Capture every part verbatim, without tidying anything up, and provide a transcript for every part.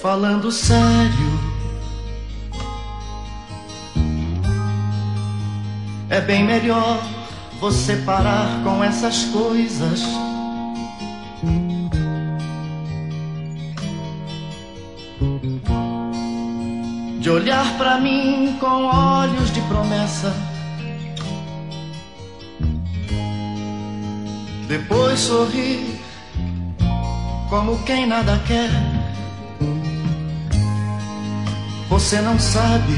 Falando sério, é bem melhor você parar com essas coisas. De olhar pra mim com olhos de promessa, depois sorrir como quem nada quer. Você não sabe,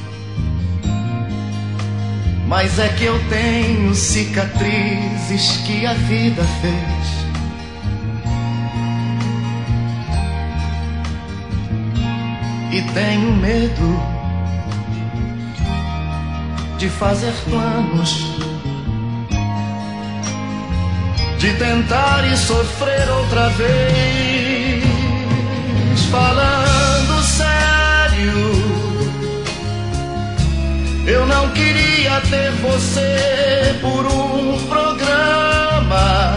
mas é que eu tenho cicatrizes que a vida fez. E tenho medo de fazer planos, de tentar e sofrer outra vez. Falando sério, eu não queria ter você por um programa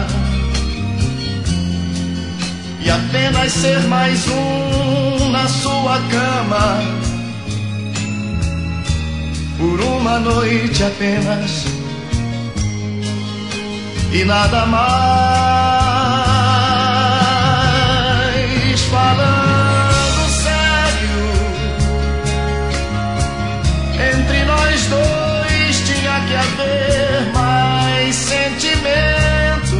e apenas ser mais um na sua cama, por uma noite apenas e nada mais. Falando sério, entre nós dois tinha que haver mais sentimento.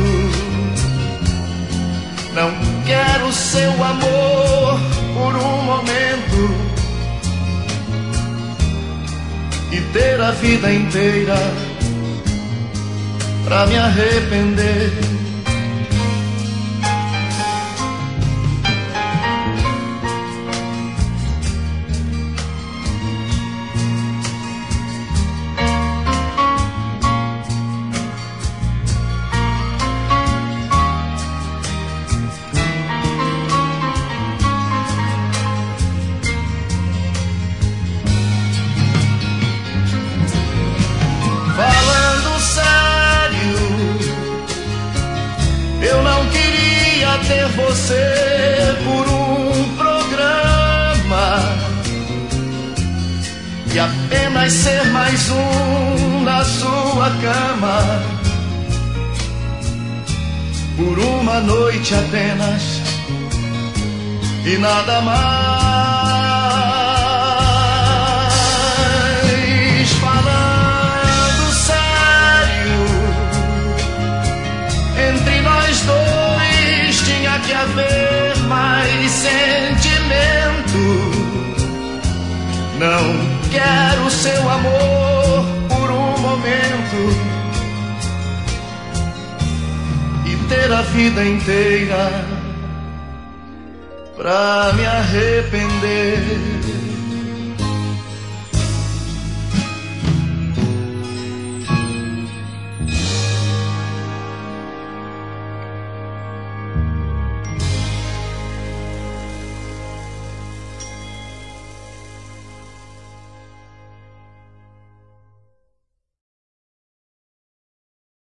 Não quero seu amor por um momento e ter a vida inteira pra me arrepender. Ter você por um programa e apenas ser mais um na sua cama, por uma noite apenas e nada mais. Falando sério, entre nós dois tinha que haver mais sentimento. Não quero seu amor por um momento e ter a vida inteira pra me arrepender.